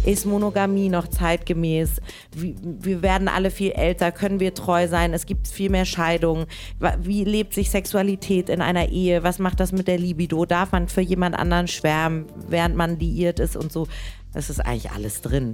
Ist Monogamie noch zeitgemäß? Wir werden alle viel älter, können wir treu sein? Es gibt viel mehr Scheidungen. Wie lebt sich Sexualität in einer Ehe? Was macht das mit der Libido? Darf man für jemand anderen schwärmen, während man liiert ist und so? Das ist eigentlich alles drin.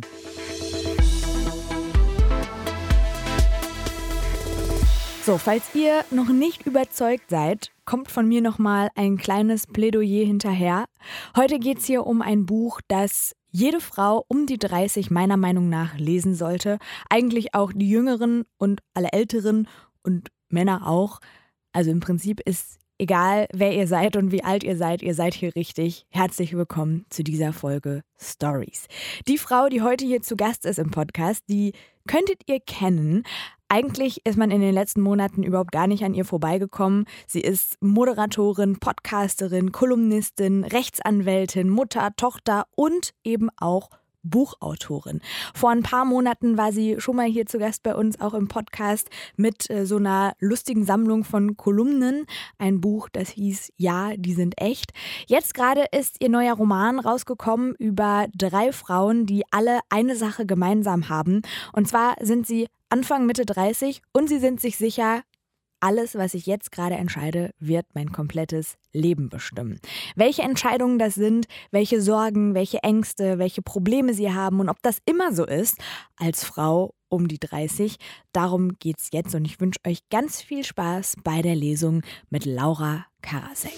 So, falls ihr noch nicht überzeugt seid, kommt von mir nochmal ein kleines Plädoyer hinterher. Heute geht es hier um ein Buch, das jede Frau um die 30 meiner Meinung nach lesen sollte. Eigentlich auch die Jüngeren und alle Älteren und Männer auch. Also im Prinzip ist egal, wer ihr seid und wie alt ihr seid hier richtig. Herzlich willkommen zu dieser Folge Stories. Die Frau, die heute hier zu Gast ist im Podcast, die könntet ihr kennen. Eigentlich ist man in den letzten Monaten überhaupt gar nicht an ihr vorbeigekommen. Sie ist Moderatorin, Podcasterin, Kolumnistin, Rechtsanwältin, Mutter, Tochter und eben auch Buchautorin. Vor ein paar Monaten war sie schon mal hier zu Gast bei uns, auch im Podcast, mit so einer lustigen Sammlung von Kolumnen. Ein Buch, das hieß Ja, die sind echt. Jetzt gerade ist ihr neuer Roman rausgekommen über 3 Frauen, die alle eine Sache gemeinsam haben. Und zwar sind sie Anfang, Mitte 30 und sie sind sich sicher, alles, was ich jetzt gerade entscheide, wird mein komplettes Leben bestimmen. Welche Entscheidungen das sind, welche Sorgen, welche Ängste, welche Probleme sie haben und ob das immer so ist als Frau um die 30, darum geht's jetzt und ich wünsche euch ganz viel Spaß bei der Lesung mit Laura Karasek.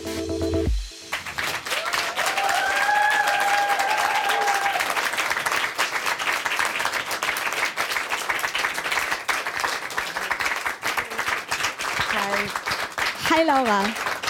Hi Laura.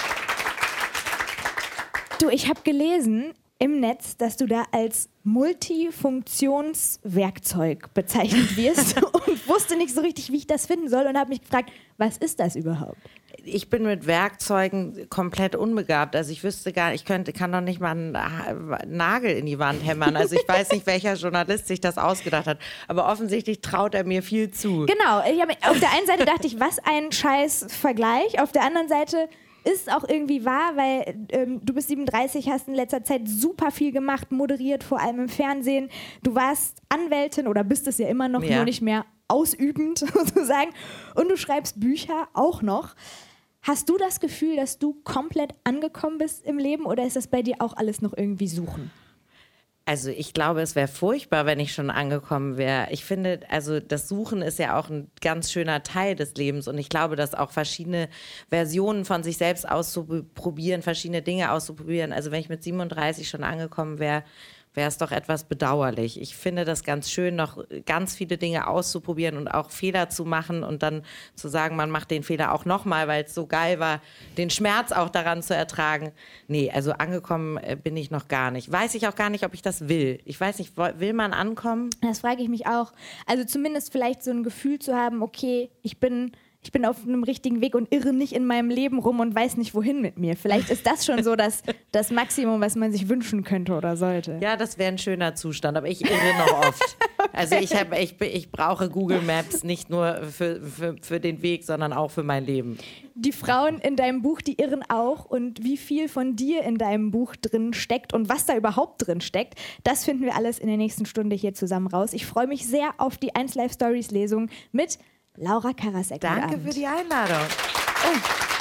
Du, ich habe gelesen im Netz, dass du da als Multifunktionswerkzeug bezeichnet wirst und wusste nicht so richtig, wie ich das finden soll und habe mich gefragt, was ist das überhaupt? Ich bin mit Werkzeugen komplett unbegabt. Also ich wüsste gar nicht, kann doch nicht mal einen Nagel in die Wand hämmern. Also ich weiß nicht, welcher Journalist sich das ausgedacht hat. Aber offensichtlich traut er mir viel zu. Genau. Auf der einen Seite dachte ich, was ein scheiß Vergleich. Auf der anderen Seite ist auch irgendwie wahr, weil du bist 37, hast in letzter Zeit super viel gemacht, moderiert, vor allem im Fernsehen. Du warst Anwältin oder bist es ja immer noch, nur nicht mehr ausübend sozusagen. Und du schreibst Bücher auch noch. Hast du das Gefühl, dass du komplett angekommen bist im Leben oder ist das bei dir auch alles noch irgendwie suchen? Also ich glaube, es wäre furchtbar, wenn ich schon angekommen wäre. Ich finde, also das Suchen ist ja auch ein ganz schöner Teil des Lebens und ich glaube, dass auch verschiedene Versionen von sich selbst auszuprobieren, verschiedene Dinge auszuprobieren. Also wenn ich mit 37 schon angekommen wäre, wäre es doch etwas bedauerlich. Ich finde das ganz schön, noch ganz viele Dinge auszuprobieren und auch Fehler zu machen und dann zu sagen, man macht den Fehler auch nochmal, weil es so geil war, den Schmerz auch daran zu ertragen. Nee, also angekommen bin ich noch gar nicht. Weiß ich auch gar nicht, ob ich das will. Ich weiß nicht, will man ankommen? Das frage ich mich auch. Also zumindest vielleicht so ein Gefühl zu haben, okay, ich bin auf einem richtigen Weg und irre nicht in meinem Leben rum und weiß nicht, wohin mit mir. Vielleicht ist das schon so das Maximum, was man sich wünschen könnte oder sollte. Ja, das wäre ein schöner Zustand, aber ich irre noch oft. Also ich brauche Google Maps nicht nur für den Weg, sondern auch für mein Leben. Die Frauen in deinem Buch, die irren auch und wie viel von dir in deinem Buch drin steckt und was da überhaupt drin steckt, das finden wir alles in der nächsten Stunde hier zusammen raus. Ich freue mich sehr auf die 1 Live Stories Lesung mit Laura Karasek. Danke für die Einladung. Oh.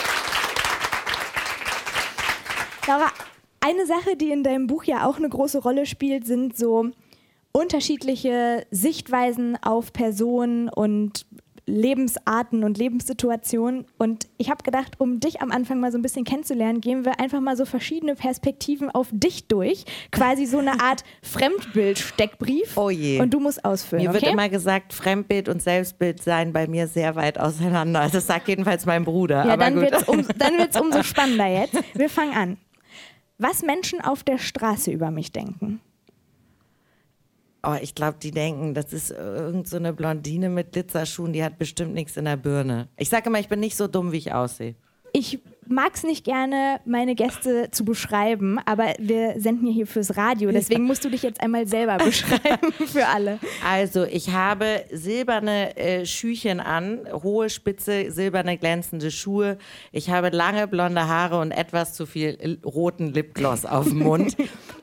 Laura, eine Sache, die in deinem Buch ja auch eine große Rolle spielt, sind so unterschiedliche Sichtweisen auf Personen und Lebensarten und Lebenssituationen. Und ich habe gedacht, um dich am Anfang mal so ein bisschen kennenzulernen, gehen wir einfach mal so verschiedene Perspektiven auf dich durch. Quasi so eine Art Fremdbild-Steckbrief. Oh je. Und du musst ausfüllen, Mir wird immer gesagt, Fremdbild und Selbstbild seien bei mir sehr weit auseinander. Das sagt jedenfalls mein Bruder. Ja, aber dann wird's umso spannender jetzt. Wir fangen an. Was Menschen auf der Straße über mich denken? Oh, ich glaube, die denken, das ist irgend so eine Blondine mit Glitzerschuhen, die hat bestimmt nichts in der Birne. Ich sage immer, ich bin nicht so dumm, wie ich aussehe. Ich mag es nicht gerne, meine Gäste zu beschreiben, aber wir senden hier fürs Radio, deswegen musst du dich jetzt einmal selber beschreiben für alle. Also, ich habe silberne Schüchen an, hohe, spitze, silberne, glänzende Schuhe. Ich habe lange blonde Haare und etwas zu viel roten Lipgloss auf dem Mund.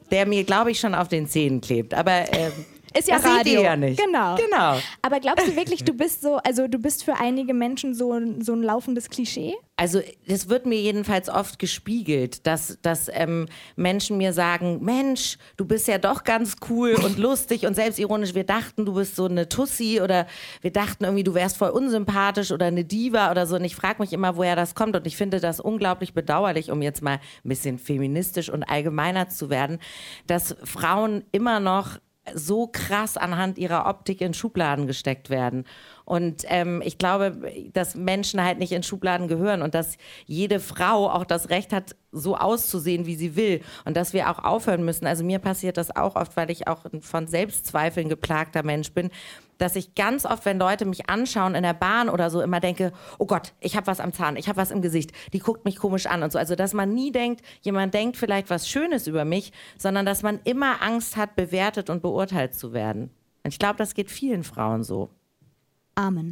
der mir, glaube ich, schon auf den Zähnen klebt. Aber ist ja das Radio. seht ihr ja nicht. Genau. Genau. Aber glaubst du wirklich, du bist für einige Menschen so ein laufendes Klischee? Also das wird mir jedenfalls oft gespiegelt, dass Menschen mir sagen, Mensch, du bist ja doch ganz cool und lustig und selbstironisch. Wir dachten, du bist so eine Tussi oder wir dachten irgendwie, du wärst voll unsympathisch oder eine Diva oder so. Und ich frage mich immer, woher das kommt. Und ich finde das unglaublich bedauerlich, um jetzt mal ein bisschen feministisch und allgemeiner zu werden, dass Frauen immer noch so krass anhand ihrer Optik in Schubladen gesteckt werden. Und ich glaube, dass Menschen halt nicht in Schubladen gehören und dass jede Frau auch das Recht hat, so auszusehen, wie sie will. Und dass wir auch aufhören müssen. Also mir passiert das auch oft, weil ich auch von Selbstzweifeln geplagter Mensch bin, dass ich ganz oft, wenn Leute mich anschauen in der Bahn oder so, immer denke, oh Gott, ich habe was am Zahn, ich habe was im Gesicht, die guckt mich komisch an und so. Also dass man nie denkt, jemand denkt vielleicht was Schönes über mich, sondern dass man immer Angst hat, bewertet und beurteilt zu werden. Und ich glaube, das geht vielen Frauen so. Amen.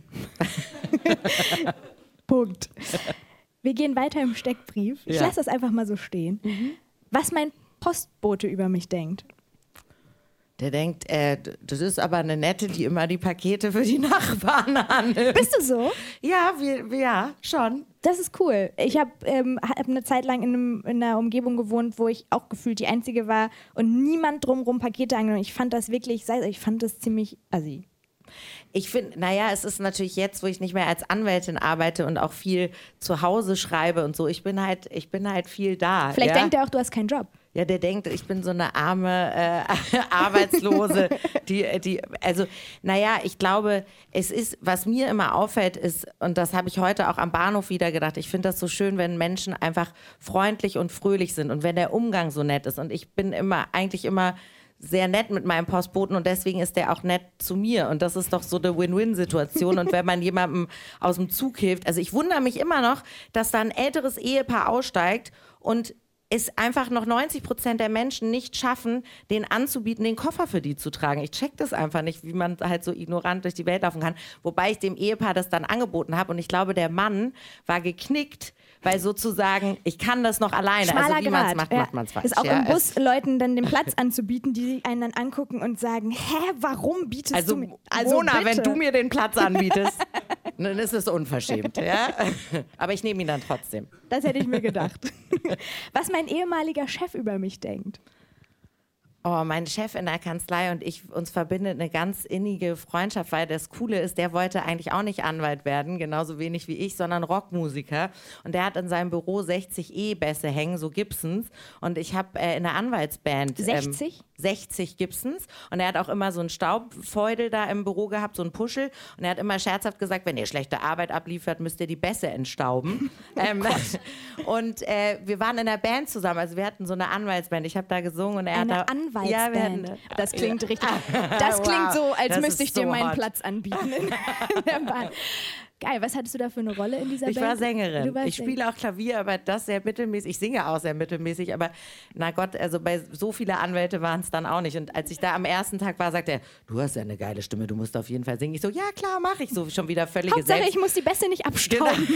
Punkt. Wir gehen weiter im Steckbrief. Ich lasse das einfach mal so stehen. Was mein Postbote über mich denkt. Der denkt, das ist aber eine Nette, die immer die Pakete für die Nachbarn annimmt. Bist du so? Ja, ja, schon. Das ist cool. Ich habe eine Zeit lang in einer Umgebung gewohnt, wo ich auch gefühlt die Einzige war und niemand drumherum Pakete angenommen. Ich fand das ziemlich assi. Ich finde, es ist natürlich jetzt, wo ich nicht mehr als Anwältin arbeite und auch viel zu Hause schreibe und so, ich bin halt viel da. Vielleicht denkt er auch, du hast keinen Job. Ja, der denkt, ich bin so eine arme Arbeitslose, ich glaube, es ist, was mir immer auffällt ist, und das habe ich heute auch am Bahnhof wieder gedacht, ich finde das so schön, wenn Menschen einfach freundlich und fröhlich sind und wenn der Umgang so nett ist und ich bin eigentlich immer sehr nett mit meinem Postboten und deswegen ist der auch nett zu mir und das ist doch so eine Win-Win-Situation und wenn man jemandem aus dem Zug hilft, also ich wundere mich immer noch, dass da ein älteres Ehepaar aussteigt und es einfach noch 90% der Menschen nicht schaffen, denen anzubieten, den Koffer für die zu tragen. Ich check das einfach nicht, wie man halt so ignorant durch die Welt laufen kann. Wobei ich dem Ehepaar das dann angeboten habe und ich glaube, der Mann war geknickt, weil sozusagen, ich kann das noch alleine. Schmaler also wie man es macht, Grad. macht man es falsch. Ist auch im Bus Leuten dann den Platz anzubieten, die einen dann angucken und sagen, warum bietest du mir? Also Mona, wenn du mir den Platz anbietest, dann ist es unverschämt. Ja? Aber ich nehme ihn dann trotzdem. Das hätte ich mir gedacht. Was mein ehemaliger Chef über mich denkt. Oh, mein Chef in der Kanzlei und ich, uns verbindet eine ganz innige Freundschaft, weil das Coole ist, der wollte eigentlich auch nicht Anwalt werden, genauso wenig wie ich, sondern Rockmusiker. Und der hat in seinem Büro 60 E-Bässe hängen, so Gibsons. Und ich habe in der Anwaltsband 60 Gibsons. Und er hat auch immer so einen Staubfeudel da im Büro gehabt, so einen Puschel. Und er hat immer scherzhaft gesagt, wenn ihr schlechte Arbeit abliefert, müsst ihr die Bässe entstauben. Und wir waren in der Band zusammen, also wir hatten so eine Anwaltsband. Ich habe da gesungen und er hat da... Ja, das klingt richtig. Das klingt so, als müsste ich dir meinen Platz anbieten in der Bahn. Geil, was hattest du da für eine Rolle in dieser Band? Ich war Sängerin. Ich spiele auch Klavier, aber das sehr mittelmäßig. Ich singe auch sehr mittelmäßig, aber na Gott, also bei so vielen Anwälte waren es dann auch nicht. Und als ich da am ersten Tag war, sagte er, du hast ja eine geile Stimme, du musst auf jeden Fall singen. Ich so, ja klar, mache ich. So schon wieder völlige Hauptsache, ich muss die Bässe nicht abstauben.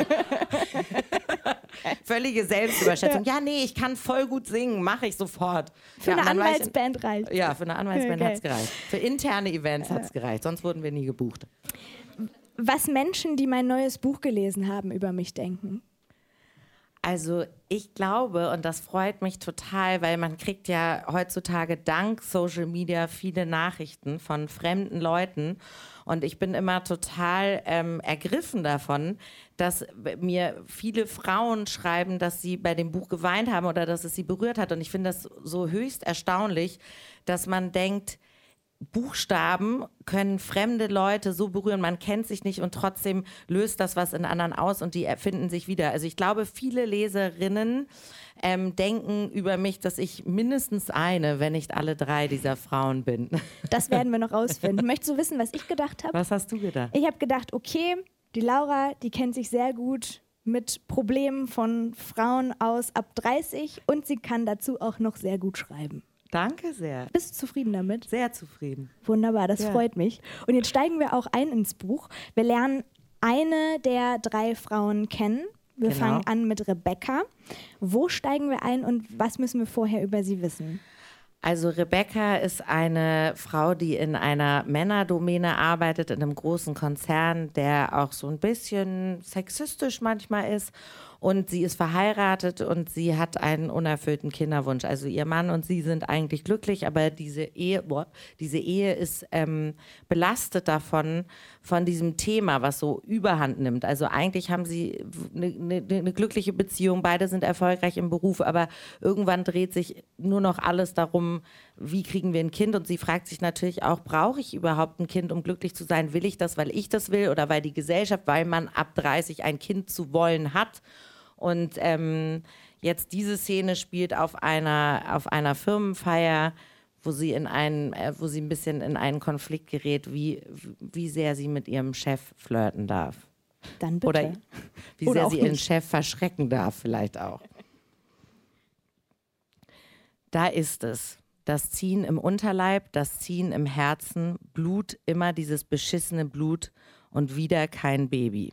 Völlige Selbstüberschätzung. Ja, nee, ich kann voll gut singen, mache ich sofort. Für eine Anwaltsband reicht. Ja, für eine Anwaltsband hat es gereicht. Für interne Events hat es gereicht, sonst wurden wir nie gebucht. Was Menschen, die mein neues Buch gelesen haben, über mich denken? Also ich glaube, und das freut mich total, weil man kriegt ja heutzutage dank Social Media viele Nachrichten von fremden Leuten und ich bin immer total ergriffen davon, dass mir viele Frauen schreiben, dass sie bei dem Buch geweint haben oder dass es sie berührt hat und ich finde das so höchst erstaunlich, dass man denkt, Buchstaben können fremde Leute so berühren, man kennt sich nicht und trotzdem löst das was in anderen aus und die erfinden sich wieder. Also ich glaube, viele Leserinnen denken über mich, dass ich mindestens eine, wenn nicht alle 3 dieser Frauen bin. Das werden wir noch rausfinden. Möchtest du wissen, was ich gedacht habe? Was hast du gedacht? Ich habe gedacht, okay, die Laura, die kennt sich sehr gut mit Problemen von Frauen aus ab 30 und sie kann dazu auch noch sehr gut schreiben. Danke sehr. Bist du zufrieden damit? Sehr zufrieden. Wunderbar, das freut mich. Und jetzt steigen wir auch ein ins Buch. Wir lernen eine der 3 Frauen kennen. Wir fangen an mit Rebecca. Wo steigen wir ein und was müssen wir vorher über sie wissen? Also Rebecca ist eine Frau, die in einer Männerdomäne arbeitet, in einem großen Konzern, der auch so ein bisschen sexistisch manchmal ist. Und sie ist verheiratet und sie hat einen unerfüllten Kinderwunsch. Also ihr Mann und sie sind eigentlich glücklich, aber diese Ehe ist belastet von diesem Thema, was so Überhand nimmt. Also eigentlich haben sie eine glückliche Beziehung, beide sind erfolgreich im Beruf, aber irgendwann dreht sich nur noch alles darum, wie kriegen wir ein Kind? Und sie fragt sich natürlich auch, brauche ich überhaupt ein Kind, um glücklich zu sein? Will ich das, weil ich das will oder weil die Gesellschaft, weil man ab 30 ein Kind zu wollen hat? Und jetzt diese Szene spielt auf einer Firmenfeier, wo sie ein bisschen in einen Konflikt gerät, wie sehr sie mit ihrem Chef flirten darf. Dann bitte. Oder wie Oder sehr auch sie ihren nicht. Chef verschrecken darf, vielleicht auch. Da ist es. Das Ziehen im Unterleib, das Ziehen im Herzen, Blut, immer dieses beschissene Blut und wieder kein Baby.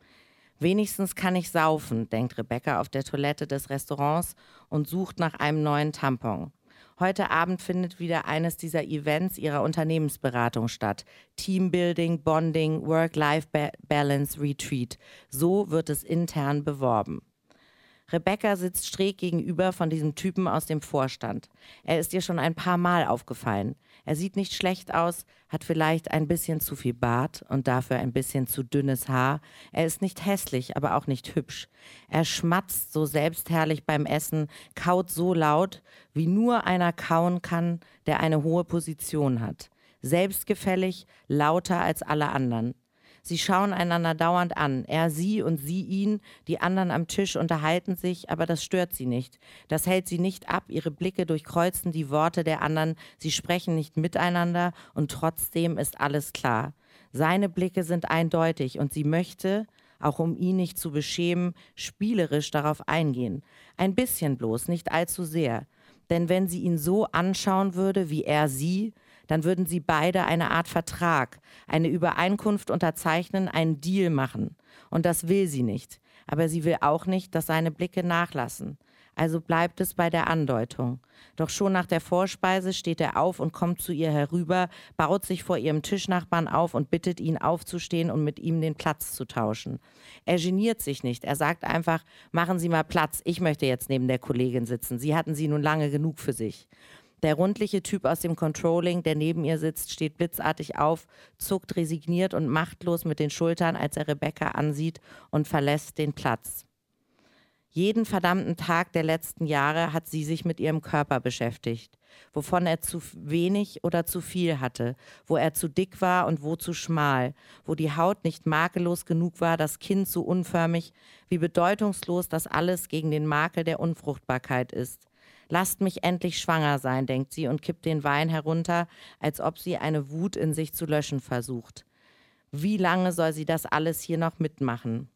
Wenigstens kann ich saufen, denkt Rebecca auf der Toilette des Restaurants und sucht nach einem neuen Tampon. Heute Abend findet wieder eines dieser Events ihrer Unternehmensberatung statt. Teambuilding, Bonding, Work-Life-Balance, Retreat. So wird es intern beworben. Rebecca sitzt schräg gegenüber von diesem Typen aus dem Vorstand. Er ist ihr schon ein paar Mal aufgefallen. Er sieht nicht schlecht aus, hat vielleicht ein bisschen zu viel Bart und dafür ein bisschen zu dünnes Haar. Er ist nicht hässlich, aber auch nicht hübsch. Er schmatzt so selbstherrlich beim Essen, kaut so laut, wie nur einer kauen kann, der eine hohe Position hat. Selbstgefällig, lauter als alle anderen. Sie schauen einander dauernd an, er sie und sie ihn, die anderen am Tisch unterhalten sich, aber das stört sie nicht. Das hält sie nicht ab, ihre Blicke durchkreuzen die Worte der anderen, sie sprechen nicht miteinander und trotzdem ist alles klar. Seine Blicke sind eindeutig und sie möchte, auch um ihn nicht zu beschämen, spielerisch darauf eingehen. Ein bisschen bloß, nicht allzu sehr. Denn wenn sie ihn so anschauen würde, wie er sie, dann würden sie beide eine Art Vertrag, eine Übereinkunft unterzeichnen, einen Deal machen. Und das will sie nicht. Aber sie will auch nicht, dass seine Blicke nachlassen. Also bleibt es bei der Andeutung. Doch schon nach der Vorspeise steht er auf und kommt zu ihr herüber, baut sich vor ihrem Tischnachbarn auf und bittet ihn aufzustehen und mit ihm den Platz zu tauschen. Er geniert sich nicht. Er sagt einfach, machen Sie mal Platz, ich möchte jetzt neben der Kollegin sitzen. Sie hatten sie nun lange genug für sich. Der rundliche Typ aus dem Controlling, der neben ihr sitzt, steht blitzartig auf, zuckt resigniert und machtlos mit den Schultern, als er Rebecca ansieht und verlässt den Platz. Jeden verdammten Tag der letzten Jahre hat sie sich mit ihrem Körper beschäftigt, wovon er zu wenig oder zu viel hatte, wo er zu dick war und wo zu schmal, wo die Haut nicht makellos genug war, das Kinn zu unförmig, wie bedeutungslos das alles gegen den Makel der Unfruchtbarkeit ist. Lasst mich endlich schwanger sein, denkt sie und kippt den Wein herunter, als ob sie eine Wut in sich zu löschen versucht. Wie lange soll sie das alles hier noch mitmachen?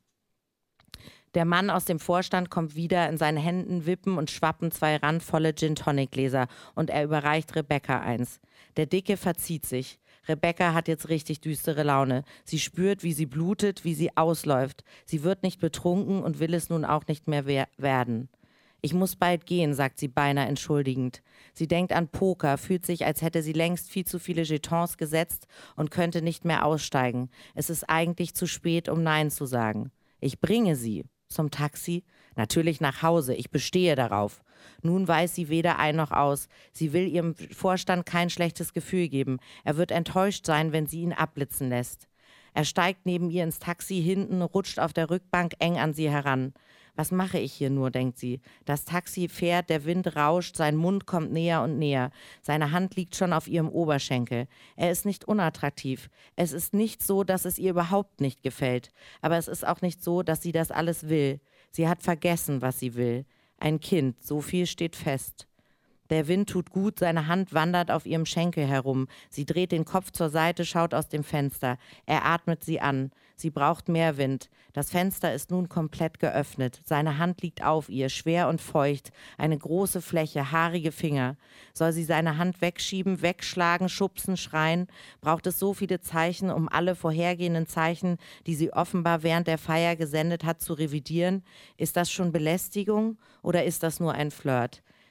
Der Mann aus dem Vorstand kommt wieder, in seinen Händen wippen und schwappen 2 randvolle Gin-Tonic-Gläser und er überreicht Rebecca eins. Der Dicke verzieht sich. Rebecca hat jetzt richtig düstere Laune. Sie spürt, wie sie blutet, wie sie ausläuft. Sie wird nicht betrunken und will es nun auch nicht mehr werden. Ich muss bald gehen, sagt sie beinahe entschuldigend. Sie denkt an Poker, fühlt sich, als hätte sie längst viel zu viele Jetons gesetzt und könnte nicht mehr aussteigen. Es ist eigentlich zu spät, um Nein zu sagen. Ich bringe sie. Zum Taxi? Natürlich nach Hause. Ich bestehe darauf. Nun weiß sie weder ein noch aus. Sie will ihrem Vorstand kein schlechtes Gefühl geben. Er wird enttäuscht sein, wenn sie ihn abblitzen lässt. Er steigt neben ihr ins Taxi hinten, rutscht auf der Rückbank eng an sie heran. Was mache ich hier nur, denkt sie. Das Taxi fährt, der Wind rauscht, sein Mund kommt näher und näher. Seine Hand liegt schon auf ihrem Oberschenkel. Er ist nicht unattraktiv. Es ist nicht so, dass es ihr überhaupt nicht gefällt. Aber es ist auch nicht so, dass sie das alles will. Sie hat vergessen, was sie will. Ein Kind, so viel steht fest. Der Wind tut gut, seine Hand wandert auf ihrem Schenkel herum. Sie dreht den Kopf zur Seite, schaut aus dem Fenster. Er atmet sie an. Sie braucht mehr Wind. Das Fenster ist nun komplett geöffnet. Seine Hand liegt auf ihr, schwer und feucht. Eine große Fläche, haarige Finger. Soll sie seine Hand wegschieben, wegschlagen, schubsen, schreien? Braucht es so viele Zeichen, um alle vorhergehenden Zeichen, die sie offenbar während der Feier gesendet hat, zu revidieren? Ist das schon Belästigung oder ist das nur ein Flirt?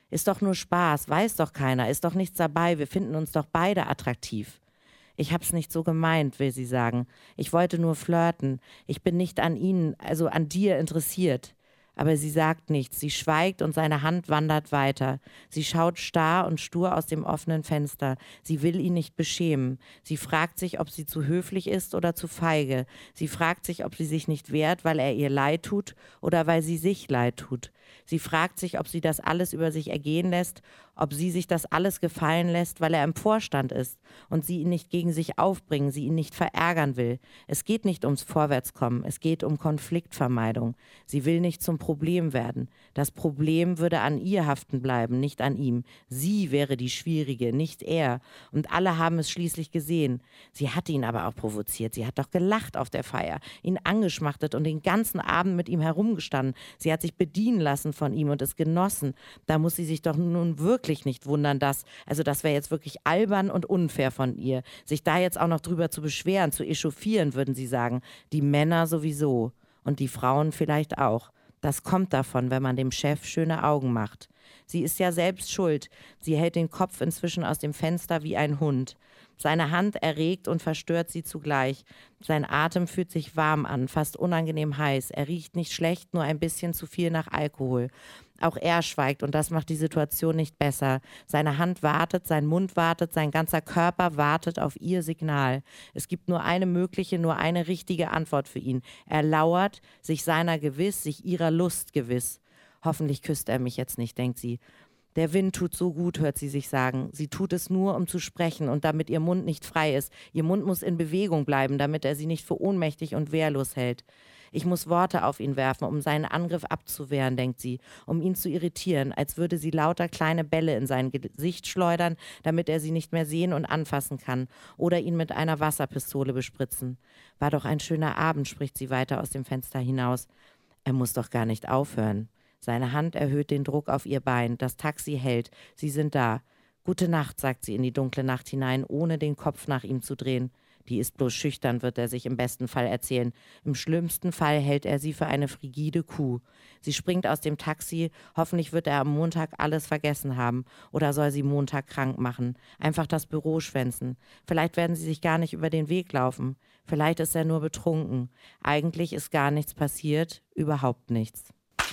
Ist doch nur Spaß, weiß doch keiner, ist doch nichts dabei, wir finden uns doch beide attraktiv. Ich hab's nicht so gemeint, will sie sagen. Ich wollte nur flirten. Ich bin nicht an Ihnen, also an dir interessiert. Aber sie sagt nichts, sie schweigt und seine Hand wandert weiter. Sie schaut starr und stur aus dem offenen Fenster. Sie will ihn nicht beschämen. Sie fragt sich, ob sie zu höflich ist oder zu feige. Sie fragt sich, ob sie sich nicht wehrt, weil er ihr leid tut oder weil sie sich leid tut. Sie fragt sich, ob sie das alles über sich ergehen lässt, ob sie sich das alles gefallen lässt, weil er im Vorstand ist und sie ihn nicht gegen sich aufbringen, sie ihn nicht verärgern will. Es geht nicht ums Vorwärtskommen, es geht um Konfliktvermeidung. Sie will nicht zum Problem werden. Das Problem würde an ihr haften bleiben, nicht an ihm. Sie wäre die Schwierige, nicht er. Und alle haben es schließlich gesehen. Sie hatte ihn aber auch provoziert. Sie hat doch gelacht auf der Feier, ihn angeschmachtet und den ganzen Abend mit ihm herumgestanden. Sie hat sich bedienen lassen von ihm und es genossen. Da muss sie sich doch nun wirklich nicht wundern, das wäre jetzt wirklich albern und unfair von ihr, sich da jetzt auch noch drüber zu beschweren, zu echauffieren, würden sie sagen. Die Männer sowieso und die Frauen vielleicht auch. Das kommt davon, wenn man dem Chef schöne Augen macht. Sie ist ja selbst schuld. Sie hält den Kopf inzwischen aus dem Fenster wie ein Hund. Seine Hand erregt und verstört sie zugleich. Sein Atem fühlt sich warm an, fast unangenehm heiß. Er riecht nicht schlecht, nur ein bisschen zu viel nach Alkohol. Auch er schweigt und das macht die Situation nicht besser. Seine Hand wartet, sein Mund wartet, sein ganzer Körper wartet auf ihr Signal. Es gibt nur eine mögliche, nur eine richtige Antwort für ihn. Er lauert, sich seiner gewiss, sich ihrer Lust gewiss. Hoffentlich küsst er mich jetzt nicht, denkt sie. Der Wind tut so gut, hört sie sich sagen. Sie tut es nur, um zu sprechen und damit ihr Mund nicht frei ist. Ihr Mund muss in Bewegung bleiben, damit er sie nicht für ohnmächtig und wehrlos hält. Ich muss Worte auf ihn werfen, um seinen Angriff abzuwehren, denkt sie, um ihn zu irritieren, als würde sie lauter kleine Bälle in sein Gesicht schleudern, damit er sie nicht mehr sehen und anfassen kann oder ihn mit einer Wasserpistole bespritzen. War doch ein schöner Abend, spricht sie weiter aus dem Fenster hinaus. Er muss doch gar nicht aufhören. Seine Hand erhöht den Druck auf ihr Bein. Das Taxi hält. Sie sind da. Gute Nacht, sagt sie in die dunkle Nacht hinein, ohne den Kopf nach ihm zu drehen. Die ist bloß schüchtern, wird er sich im besten Fall erzählen. Im schlimmsten Fall hält er sie für eine frigide Kuh. Sie springt aus dem Taxi. Hoffentlich wird er am Montag alles vergessen haben. Oder soll sie Montag krank machen. Einfach das Büro schwänzen. Vielleicht werden sie sich gar nicht über den Weg laufen. Vielleicht ist er nur betrunken. Eigentlich ist gar nichts passiert. Überhaupt nichts.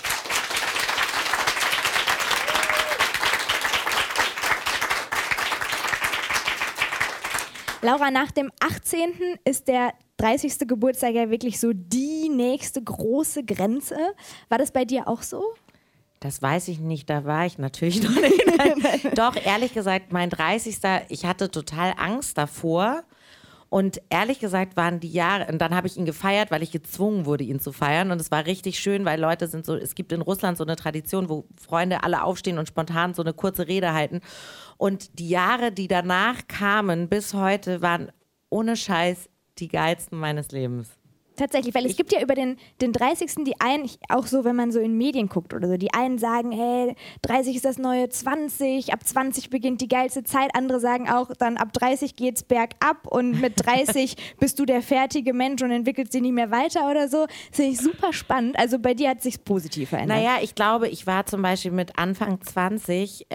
Laura, nach dem 18. ist der 30. Geburtstag ja wirklich so die nächste große Grenze. War das bei dir auch so? Das weiß ich nicht, da war ich natürlich noch nicht. Doch, ehrlich gesagt, mein 30. Ich hatte total Angst davor. Und ehrlich gesagt waren die Jahre, und dann habe ich ihn gefeiert, weil ich gezwungen wurde, ihn zu feiern. Und es war richtig schön, weil Leute sind so, es gibt in Russland so eine Tradition, wo Freunde alle aufstehen und spontan so eine kurze Rede halten. Und die Jahre, die danach kamen, bis heute, waren ohne Scheiß die geilsten meines Lebens. Tatsächlich, weil es gibt ja über den 30. die einen, auch so, wenn man so in Medien guckt oder so, die einen sagen, hey, 30 ist das neue 20, ab 20 beginnt die geilste Zeit, andere sagen auch, dann ab 30 geht's bergab und mit 30 bist du der fertige Mensch und entwickelst dich nicht mehr weiter oder so. Das finde ich super spannend. Also bei dir hat es sich positiv verändert. Naja, ich glaube, ich war zum Beispiel mit Anfang 20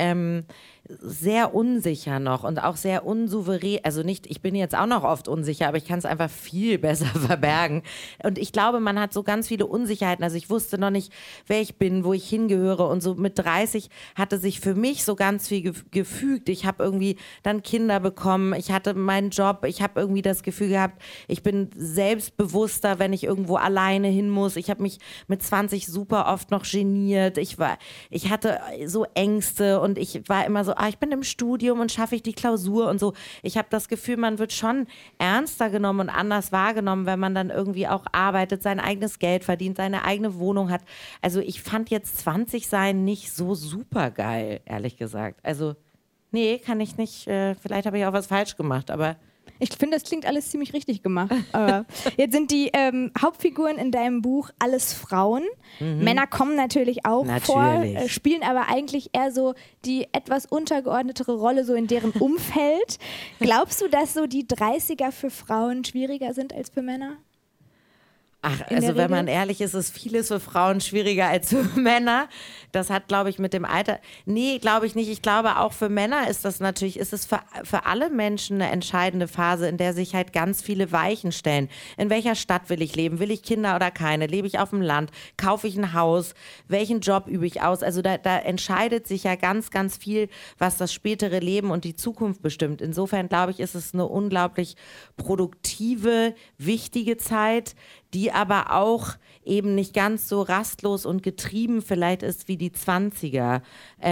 sehr unsicher noch und auch sehr unsouverän. Also nicht, ich bin jetzt auch noch oft unsicher, aber ich kann es einfach viel besser verbergen. Und ich glaube, man hat so ganz viele Unsicherheiten. Also ich wusste noch nicht, wer ich bin, wo ich hingehöre. Und so mit 30 hatte sich für mich so ganz viel gefügt. Ich habe irgendwie dann Kinder bekommen. Ich hatte meinen Job. Ich habe irgendwie das Gefühl gehabt, ich bin selbstbewusster, wenn ich irgendwo alleine hin muss. Ich habe mich mit 20 super oft noch geniert. Ich hatte so Ängste und ich war immer so, ich bin im Studium und schaffe ich die Klausur und so. Ich habe das Gefühl, man wird schon ernster genommen und anders wahrgenommen, wenn man dann irgendwie auch arbeitet, sein eigenes Geld verdient, seine eigene Wohnung hat. Also ich fand jetzt 20 sein nicht so super geil, ehrlich gesagt. Also nee, kann ich nicht. Vielleicht habe ich auch was falsch gemacht, aber ich finde, das klingt alles ziemlich richtig gemacht. Aber jetzt sind die Hauptfiguren in deinem Buch alles Frauen. Mhm. Männer kommen natürlich auch vor, spielen aber eigentlich eher so die etwas untergeordnetere Rolle so in deren Umfeld. Glaubst du, dass so die 30er für Frauen schwieriger sind als für Männer? Ach, also wenn man ehrlich ist, ist vieles für Frauen schwieriger als für Männer. Das hat, glaube ich, mit dem Alter. Nee, glaube ich nicht. Ich glaube, auch für Männer ist das natürlich, ist es für alle Menschen eine entscheidende Phase, in der sich halt ganz viele Weichen stellen. In welcher Stadt will ich leben? Will ich Kinder oder keine? Lebe ich auf dem Land? Kaufe ich ein Haus? Welchen Job übe ich aus? Also da entscheidet sich ja ganz, ganz viel, was das spätere Leben und die Zukunft bestimmt. Insofern, glaube ich, ist es eine unglaublich produktive, wichtige Zeit, die aber auch eben nicht ganz so rastlos und getrieben vielleicht ist wie die 20er.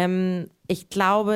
Ich glaube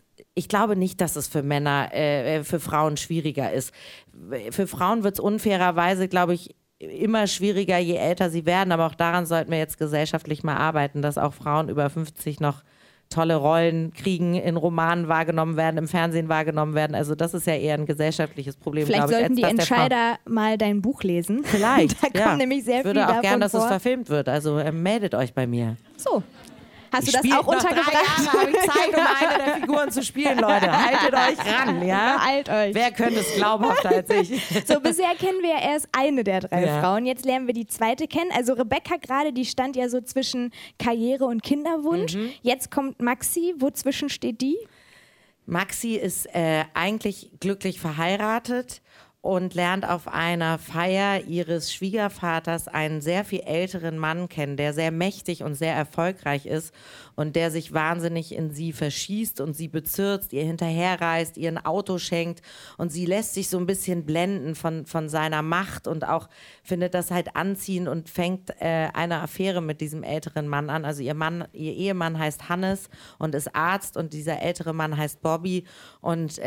nicht, dass es für Männer, für Frauen schwieriger ist. Für Frauen wird es unfairerweise, glaube ich, immer schwieriger, je älter sie werden. Aber auch daran sollten wir jetzt gesellschaftlich mal arbeiten, dass auch Frauen über 50 noch tolle Rollen kriegen, in Romanen wahrgenommen werden, im Fernsehen wahrgenommen werden. Also das ist ja eher ein gesellschaftliches Problem, Vielleicht glaube ich. Sollten die Entscheider mal dein Buch lesen. Vielleicht, da kommt nämlich sehr viel davon vor. Ich würde auch gern, dass es verfilmt wird. Also meldet euch bei mir. So. Hast du das auch untergebracht? 3 Jahre habe ich Zeit, um eine der Figuren zu spielen, Leute. Haltet euch ran, ja? Beeilt euch. Wer könnte es glaubhafter als ich? So, bisher kennen wir ja erst eine der 3 Frauen. Jetzt lernen wir die zweite kennen. Also Rebecca gerade, die stand ja so zwischen Karriere und Kinderwunsch. Jetzt kommt Maxi. Wozwischen steht die? Maxi ist eigentlich glücklich verheiratet und lernt auf einer Feier ihres Schwiegervaters einen sehr viel älteren Mann kennen, der sehr mächtig und sehr erfolgreich ist und der sich wahnsinnig in sie verschießt und sie bezirzt, ihr hinterherreist, ihr ein Auto schenkt und sie lässt sich so ein bisschen blenden von seiner Macht und auch findet das halt anziehend und fängt eine Affäre mit diesem älteren Mann an. Also ihr Ehemann heißt Hannes und ist Arzt und dieser ältere Mann heißt Bobby und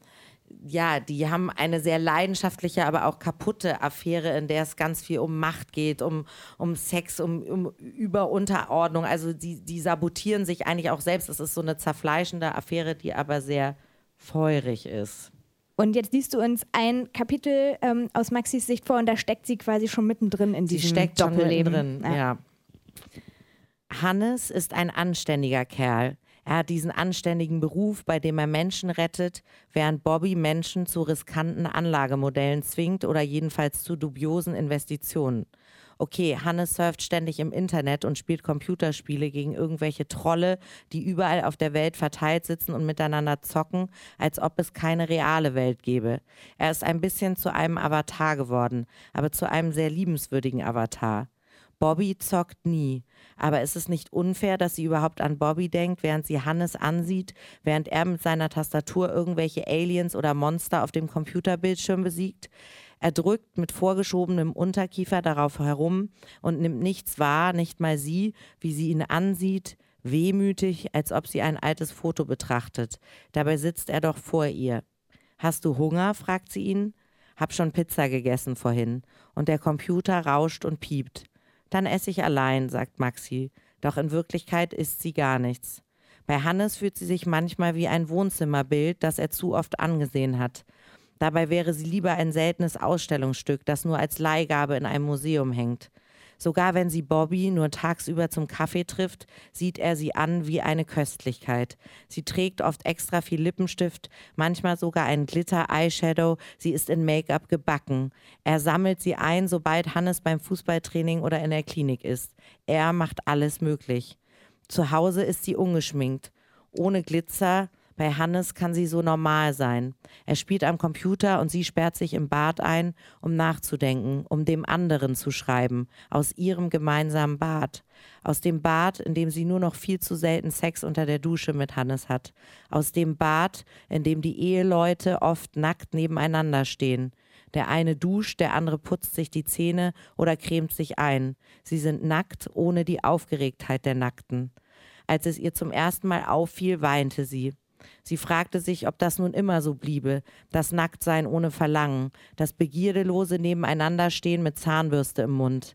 ja, die haben eine sehr leidenschaftliche, aber auch kaputte Affäre, in der es ganz viel um Macht geht, um Sex, um Überunterordnung. Also die sabotieren sich eigentlich auch selbst. Es ist so eine zerfleischende Affäre, die aber sehr feurig ist. Und jetzt liest du uns ein Kapitel aus Maxis Sicht vor und da steckt sie quasi schon mittendrin in diesem Doppelleben. Schon mittendrin, ja. Hannes ist ein anständiger Kerl. Er hat diesen anständigen Beruf, bei dem er Menschen rettet, während Bobby Menschen zu riskanten Anlagemodellen zwingt oder jedenfalls zu dubiosen Investitionen. Okay, Hannes surft ständig im Internet und spielt Computerspiele gegen irgendwelche Trolle, die überall auf der Welt verteilt sitzen und miteinander zocken, als ob es keine reale Welt gäbe. Er ist ein bisschen zu einem Avatar geworden, aber zu einem sehr liebenswürdigen Avatar. Bobby zockt nie. Aber ist es nicht unfair, dass sie überhaupt an Bobby denkt, während sie Hannes ansieht, während er mit seiner Tastatur irgendwelche Aliens oder Monster auf dem Computerbildschirm besiegt? Er drückt mit vorgeschobenem Unterkiefer darauf herum und nimmt nichts wahr, nicht mal sie, wie sie ihn ansieht, wehmütig, als ob sie ein altes Foto betrachtet. Dabei sitzt er doch vor ihr. »Hast du Hunger?« fragt sie ihn. »Hab schon Pizza gegessen vorhin.« Und der Computer rauscht und piept. »Dann esse ich allein«, sagt Maxi. Doch in Wirklichkeit isst sie gar nichts. Bei Hannes fühlt sie sich manchmal wie ein Wohnzimmerbild, das er zu oft angesehen hat. Dabei wäre sie lieber ein seltenes Ausstellungsstück, das nur als Leihgabe in einem Museum hängt. Sogar wenn sie Bobby nur tagsüber zum Kaffee trifft, sieht er sie an wie eine Köstlichkeit. Sie trägt oft extra viel Lippenstift, manchmal sogar einen Glitter-Eyeshadow. Sie ist in Make-up gebacken. Er sammelt sie ein, sobald Hannes beim Fußballtraining oder in der Klinik ist. Er macht alles möglich. Zu Hause ist sie ungeschminkt, ohne Glitzer. Bei Hannes kann sie so normal sein. Er spielt am Computer und sie sperrt sich im Bad ein, um nachzudenken, um dem anderen zu schreiben, aus ihrem gemeinsamen Bad. Aus dem Bad, in dem sie nur noch viel zu selten Sex unter der Dusche mit Hannes hat. Aus dem Bad, in dem die Eheleute oft nackt nebeneinander stehen. Der eine duscht, der andere putzt sich die Zähne oder cremt sich ein. Sie sind nackt, ohne die Aufgeregtheit der Nackten. Als es ihr zum ersten Mal auffiel, weinte sie. Sie fragte sich, ob das nun immer so bliebe, das Nacktsein ohne Verlangen, das begierdelose Nebeneinanderstehen mit Zahnbürste im Mund.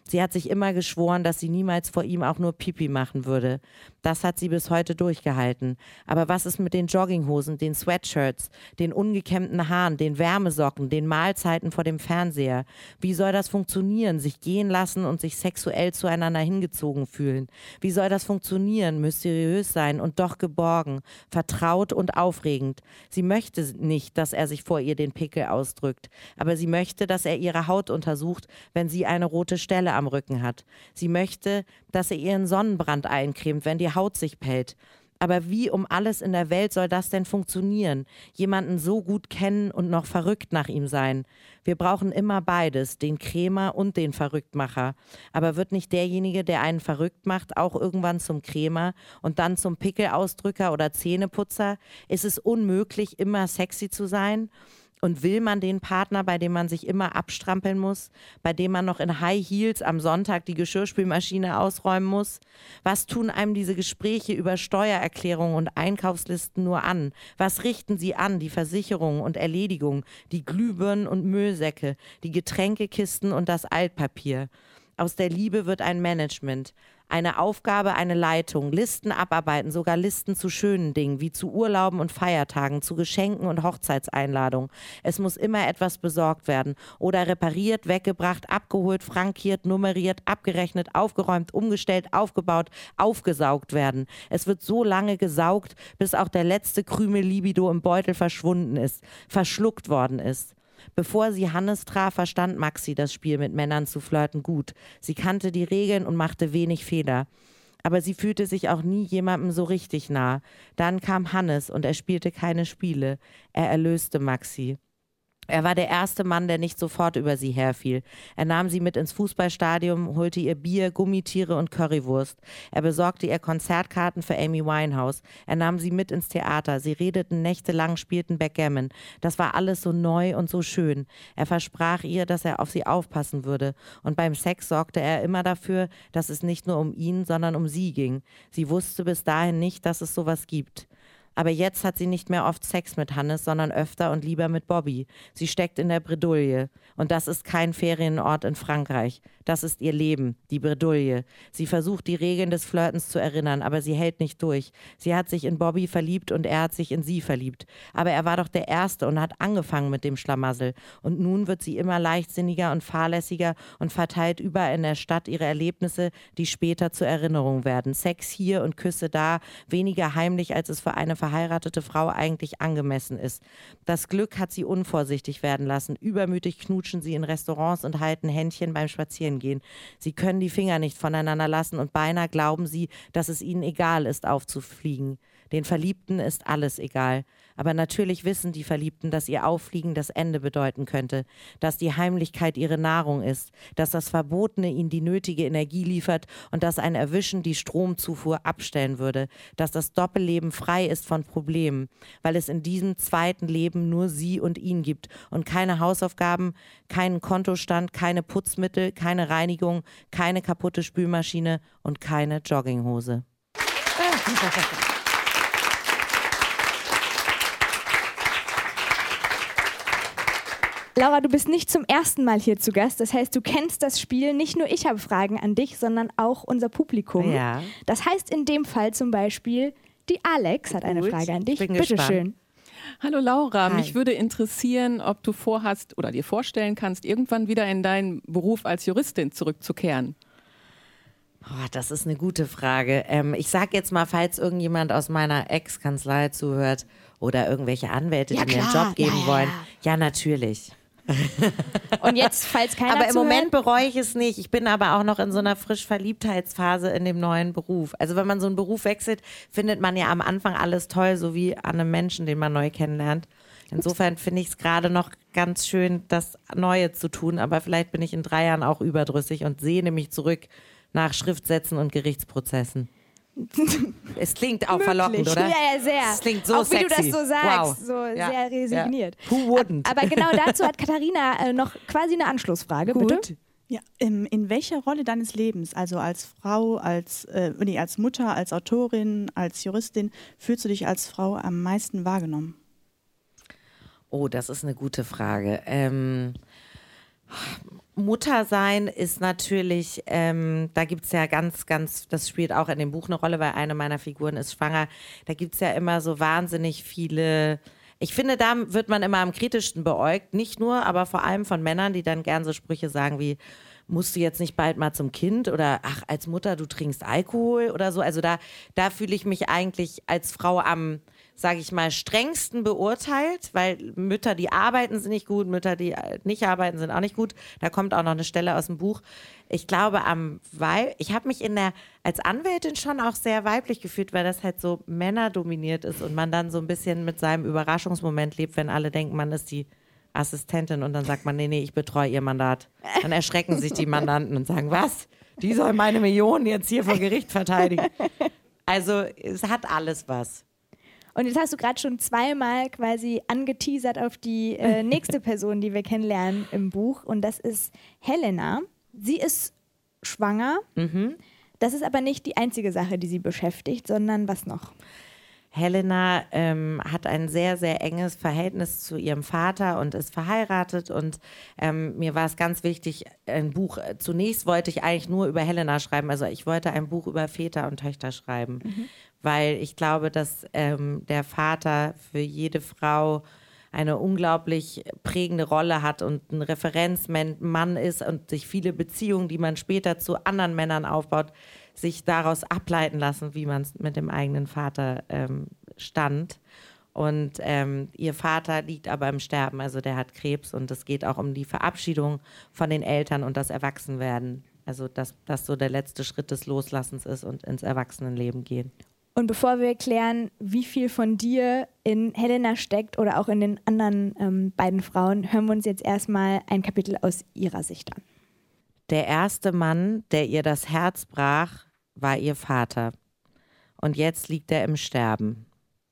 Sie hat sich immer geschworen, dass sie niemals vor ihm auch nur Pipi machen würde. Das hat sie bis heute durchgehalten. Aber was ist mit den Jogginghosen, den Sweatshirts, den ungekämmten Haaren, den Wärmesocken, den Mahlzeiten vor dem Fernseher? Wie soll das funktionieren, sich gehen lassen und sich sexuell zueinander hingezogen fühlen? Wie soll das funktionieren, mysteriös sein und doch geborgen, vertraut und aufregend? Sie möchte nicht, dass er sich vor ihr den Pickel ausdrückt, aber sie möchte, dass er ihre Haut untersucht, wenn sie eine rote Stelle am Rücken hat. Sie möchte, dass er ihren Sonnenbrand eincremt, wenn die Haut sich pellt. Aber wie um alles in der Welt soll das denn funktionieren? Jemanden so gut kennen und noch verrückt nach ihm sein? Wir brauchen immer beides, den Krämer und den Verrücktmacher. Aber wird nicht derjenige, der einen verrückt macht, auch irgendwann zum Krämer und dann zum Pickelausdrücker oder Zähneputzer? Ist es unmöglich, immer sexy zu sein? Und will man den Partner, bei dem man sich immer abstrampeln muss, bei dem man noch in High Heels am Sonntag die Geschirrspülmaschine ausräumen muss? Was tun einem diese Gespräche über Steuererklärungen und Einkaufslisten nur an? Was richten sie an, die Versicherungen und Erledigungen, die Glühbirnen und Müllsäcke, die Getränkekisten und das Altpapier? Aus der Liebe wird ein Management. Eine Aufgabe, eine Leitung, Listen abarbeiten, sogar Listen zu schönen Dingen, wie zu Urlauben und Feiertagen, zu Geschenken und Hochzeitseinladungen. Es muss immer etwas besorgt werden oder repariert, weggebracht, abgeholt, frankiert, nummeriert, abgerechnet, aufgeräumt, umgestellt, aufgebaut, aufgesaugt werden. Es wird so lange gesaugt, bis auch der letzte Krümel Libido im Beutel verschwunden ist, verschluckt worden ist. Bevor sie Hannes traf, verstand Maxi das Spiel mit Männern zu flirten gut. Sie kannte die Regeln und machte wenig Fehler. Aber sie fühlte sich auch nie jemandem so richtig nah. Dann kam Hannes und er spielte keine Spiele. Er erlöste Maxi. Er war der erste Mann, der nicht sofort über sie herfiel. Er nahm sie mit ins Fußballstadion, holte ihr Bier, Gummitiere und Currywurst. Er besorgte ihr Konzertkarten für Amy Winehouse. Er nahm sie mit ins Theater. Sie redeten nächtelang, spielten Backgammon. Das war alles so neu und so schön. Er versprach ihr, dass er auf sie aufpassen würde. Und beim Sex sorgte er immer dafür, dass es nicht nur um ihn, sondern um sie ging. Sie wusste bis dahin nicht, dass es sowas gibt. Aber jetzt hat sie nicht mehr oft Sex mit Hannes, sondern öfter und lieber mit Bobby. Sie steckt in der Bredouille. Und das ist kein Ferienort in Frankreich. Das ist ihr Leben, die Bredouille. Sie versucht, die Regeln des Flirtens zu erinnern, aber sie hält nicht durch. Sie hat sich in Bobby verliebt und er hat sich in sie verliebt. Aber er war doch der Erste und hat angefangen mit dem Schlamassel. Und nun wird sie immer leichtsinniger und fahrlässiger und verteilt überall in der Stadt ihre Erlebnisse, die später zur Erinnerung werden. Sex hier und Küsse da, weniger heimlich, als es für eine verheiratete Frau eigentlich angemessen ist. Das Glück hat sie unvorsichtig werden lassen. Übermütig knutschen sie in Restaurants und halten Händchen beim Spazierengehen. Sie können die Finger nicht voneinander lassen und beinahe glauben sie, dass es ihnen egal ist, aufzufliegen. Den Verliebten ist alles egal. Aber natürlich wissen die Verliebten, dass ihr Auffliegen das Ende bedeuten könnte, dass die Heimlichkeit ihre Nahrung ist, dass das Verbotene ihnen die nötige Energie liefert und dass ein Erwischen die Stromzufuhr abstellen würde, dass das Doppelleben frei ist von Problemen, weil es in diesem zweiten Leben nur sie und ihn gibt und keine Hausaufgaben, keinen Kontostand, keine Putzmittel, keine Reinigung, keine kaputte Spülmaschine und keine Jogginghose. Laura, du bist nicht zum ersten Mal hier zu Gast. Das heißt, du kennst das Spiel. Nicht nur ich habe Fragen an dich, sondern auch unser Publikum. Ja. Das heißt in dem Fall zum Beispiel, die Alex hat eine Frage an dich. Bitte schön. Hallo Laura, Hi. mich würde interessieren, ob du vorhast oder dir vorstellen kannst, irgendwann wieder in deinen Beruf als Juristin zurückzukehren. Oh, das ist eine gute Frage. Ich sag jetzt mal, falls irgendjemand aus meiner Ex-Kanzlei zuhört oder irgendwelche Anwälte, die mir einen Job geben wollen. Ja, natürlich. Und jetzt, falls keiner Aber im zuhört, Moment bereue ich es nicht. Ich bin aber auch noch in so einer frisch Verliebtheitsphase in dem neuen Beruf. Also wenn man so einen Beruf wechselt, findet man ja am Anfang alles toll, so wie an einem Menschen, den man neu kennenlernt. Insofern finde ich es gerade noch ganz schön, das Neue zu tun. Aber vielleicht bin ich in 3 Jahren auch überdrüssig und sehne mich zurück nach Schriftsätzen und Gerichtsprozessen. Es klingt auch verlockend, oder? Ja, ja, sehr. Es klingt so auch wie sexy. du das so sagst, Wow. so Ja. sehr resigniert. Ja. Who wouldn't? Aber genau dazu hat Katharina noch quasi eine Anschlussfrage, bitte. Ja, in welcher Rolle deines Lebens, also als Frau, als Mutter, als Autorin, als Juristin, fühlst du dich als Frau am meisten wahrgenommen? Oh, das ist eine gute Frage. Muttersein ist natürlich, da gibt es ja ganz, das spielt auch in dem Buch eine Rolle, weil eine meiner Figuren ist schwanger. Da gibt es ja immer so wahnsinnig viele, ich finde, da wird man immer am kritischsten beäugt. Nicht nur, aber vor allem von Männern, die dann gern so Sprüche sagen wie, musst du jetzt nicht bald mal zum Kind oder ach, als Mutter, du trinkst Alkohol oder so. Also da fühle ich mich eigentlich als Frau am, sage ich mal, strengsten beurteilt, weil Mütter, die arbeiten, sind nicht gut, Mütter, die nicht arbeiten, sind auch nicht gut. Da kommt auch noch eine Stelle aus dem Buch. Ich glaube, ich habe mich als Anwältin schon auch sehr weiblich gefühlt, weil das halt so männerdominiert ist und man dann so ein bisschen mit seinem Überraschungsmoment lebt, wenn alle denken, man ist die Assistentin und dann sagt man, nee, ich betreue ihr Mandat. Dann erschrecken sich die Mandanten und sagen, was? Die soll meine Millionen jetzt hier vor Gericht verteidigen. Also es hat alles was. Und jetzt hast du gerade schon zweimal quasi angeteasert auf die nächste Person, die wir kennenlernen im Buch. Und das ist Helena. Sie ist schwanger. Mhm. Das ist aber nicht die einzige Sache, die sie beschäftigt, sondern was noch? Helena hat ein sehr, sehr enges Verhältnis zu ihrem Vater und ist verheiratet und mir war es ganz wichtig, zunächst wollte ich eigentlich nur über Helena schreiben, also ich wollte ein Buch über Väter und Töchter schreiben, weil ich glaube, dass der Vater für jede Frau eine unglaublich prägende Rolle hat und ein Referenzmann ist und sich viele Beziehungen, die man später zu anderen Männern aufbaut, sich daraus ableiten lassen, wie man es mit dem eigenen Vater stand. Und ihr Vater liegt aber im Sterben, also der hat Krebs und es geht auch um die Verabschiedung von den Eltern und das Erwachsenwerden. Also dass das so der letzte Schritt des Loslassens ist und ins Erwachsenenleben gehen. Und bevor wir klären, wie viel von dir in Helena steckt oder auch in den anderen beiden Frauen, hören wir uns jetzt erstmal ein Kapitel aus ihrer Sicht an. Der erste Mann, der ihr das Herz brach, war ihr Vater. Und jetzt liegt er im Sterben.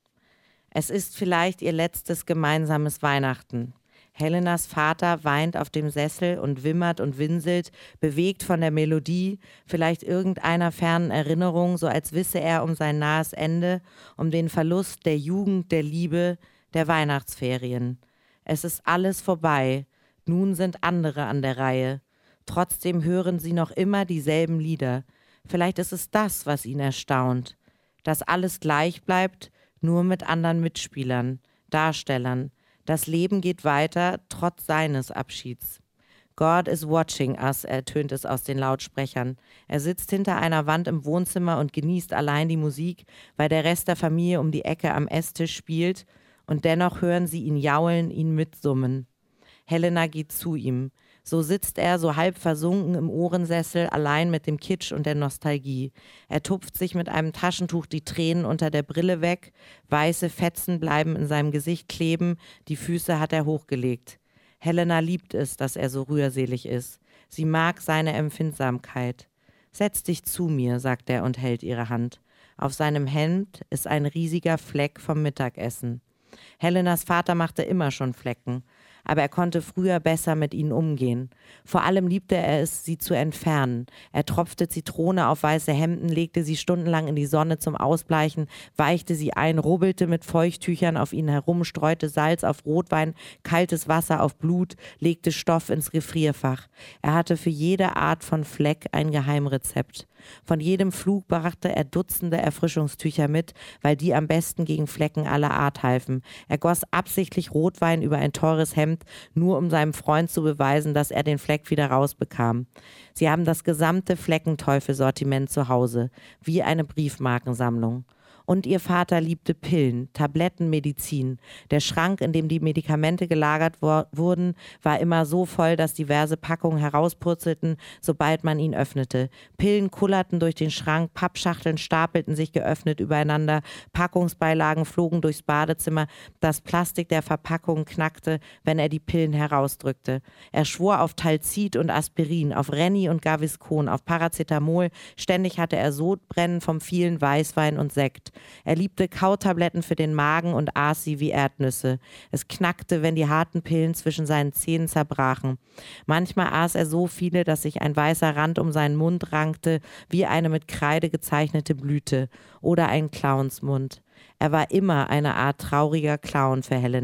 Es ist vielleicht ihr letztes gemeinsames Weihnachten. Helenas Vater weint auf dem Sessel und wimmert und winselt, bewegt von der Melodie, vielleicht irgendeiner fernen Erinnerung, so als wisse er um sein nahes Ende, um den Verlust der Jugend, der Liebe, der Weihnachtsferien. Es ist alles vorbei, nun sind andere an der Reihe. Trotzdem hören sie noch immer dieselben Lieder. Vielleicht ist es das, was ihn erstaunt. Dass alles gleich bleibt, nur mit anderen Mitspielern, Darstellern. Das Leben geht weiter, trotz seines Abschieds. God is watching us, ertönt es aus den Lautsprechern. Er sitzt hinter einer Wand im Wohnzimmer und genießt allein die Musik, weil der Rest der Familie um die Ecke am Esstisch spielt und dennoch hören sie ihn jaulen, ihn mitsummen. Helena geht zu ihm. So sitzt er, so halb versunken im Ohrensessel, allein mit dem Kitsch und der Nostalgie. Er tupft sich mit einem Taschentuch die Tränen unter der Brille weg, weiße Fetzen bleiben in seinem Gesicht kleben, die Füße hat er hochgelegt. Helena liebt es, dass er so rührselig ist. Sie mag seine Empfindsamkeit. »Setz dich zu mir«, sagt er und hält ihre Hand. Auf seinem Hemd ist ein riesiger Fleck vom Mittagessen. Helenas Vater machte immer schon Flecken. Aber er konnte früher besser mit ihnen umgehen. Vor allem liebte er es, sie zu entfernen. Er tropfte Zitrone auf weiße Hemden, legte sie stundenlang in die Sonne zum Ausbleichen, weichte sie ein, rubbelte mit Feuchttüchern auf ihnen herum, streute Salz auf Rotwein, kaltes Wasser auf Blut, legte Stoff ins Gefrierfach. Er hatte für jede Art von Fleck ein Geheimrezept. Von jedem Flug brachte er Dutzende Erfrischungstücher mit, weil die am besten gegen Flecken aller Art halfen. Er goss absichtlich Rotwein über ein teures Hemd, nur um seinem Freund zu beweisen, dass er den Fleck wieder rausbekam. Sie haben das gesamte Fleckenteufel-Sortiment zu Hause, wie eine Briefmarkensammlung. Und ihr Vater liebte Pillen, Tabletten, Medizin. Der Schrank, in dem die Medikamente gelagert wurden, war immer so voll, dass diverse Packungen herauspurzelten, sobald man ihn öffnete. Pillen kullerten durch den Schrank, Pappschachteln stapelten sich geöffnet übereinander, Packungsbeilagen flogen durchs Badezimmer, das Plastik der Verpackung knackte, wenn er die Pillen herausdrückte. Er schwor auf Talzid und Aspirin, auf Renny und Gaviscon, auf Paracetamol. Ständig hatte er Sodbrennen vom vielen Weißwein und Sekt. Er liebte Kautabletten für den Magen und aß sie wie Erdnüsse. Es knackte, wenn die harten Pillen zwischen seinen Zähnen zerbrachen. Manchmal aß er so viele, dass sich ein weißer Rand um seinen Mund rankte, wie eine mit Kreide gezeichnete Blüte oder ein Clownsmund. Er war immer eine Art trauriger Clown für Helena.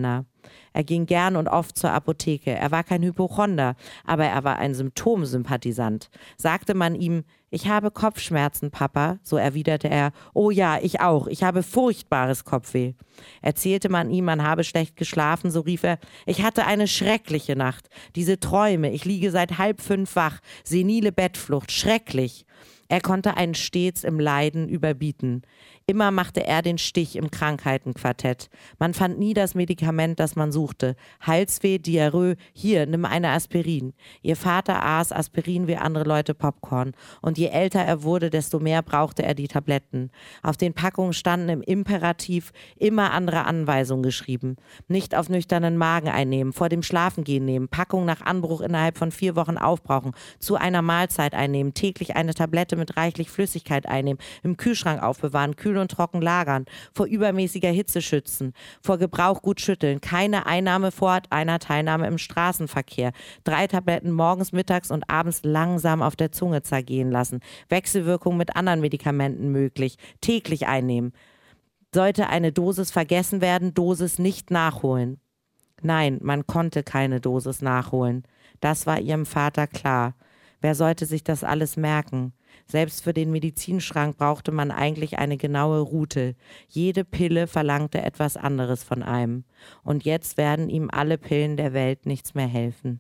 Er ging gern und oft zur Apotheke. Er war kein Hypochonder, aber er war ein Symptomsympathisant. Sagte man ihm, ich habe Kopfschmerzen, Papa, so erwiderte er, oh ja, ich auch, ich habe furchtbares Kopfweh. Erzählte man ihm, man habe schlecht geschlafen, so rief er, ich hatte eine schreckliche Nacht, diese Träume, ich liege seit 4:30 wach, senile Bettflucht, schrecklich. Er konnte einen stets im Leiden überbieten. Immer machte er den Stich im Krankheitenquartett. Man fand nie das Medikament, das man suchte. Halsweh, Diarrhoe, hier, nimm eine Aspirin. Ihr Vater aß Aspirin wie andere Leute Popcorn. Und je älter er wurde, desto mehr brauchte er die Tabletten. Auf den Packungen standen im Imperativ immer andere Anweisungen geschrieben. Nicht auf nüchternen Magen einnehmen, vor dem Schlafengehen nehmen, Packung nach Anbruch innerhalb von 4 Wochen aufbrauchen, zu einer Mahlzeit einnehmen, täglich eine Tablette mit reichlich Flüssigkeit einnehmen, im Kühlschrank aufbewahren, kühl und trocken lagern, vor übermäßiger Hitze schützen, vor Gebrauch gut schütteln, keine Einnahme vor einer Teilnahme im Straßenverkehr, 3 Tabletten morgens, mittags und abends langsam auf der Zunge zergehen lassen, Wechselwirkung mit anderen Medikamenten möglich, täglich einnehmen. Sollte eine Dosis vergessen werden, Dosis nicht nachholen. Nein, man konnte keine Dosis nachholen. Das war ihrem Vater klar. Wer sollte sich das alles merken? Selbst für den Medizinschrank brauchte man eigentlich eine genaue Route. Jede Pille verlangte etwas anderes von einem. Und jetzt werden ihm alle Pillen der Welt nichts mehr helfen.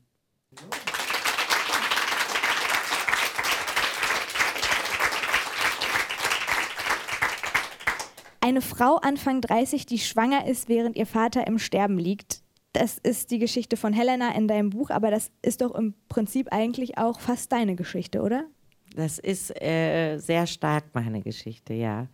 Eine Frau Anfang 30, die schwanger ist, während ihr Vater im Sterben liegt. Das ist die Geschichte von Helena in deinem Buch, aber das ist doch im Prinzip eigentlich auch fast deine Geschichte, oder? Das ist sehr stark meine Geschichte, ja.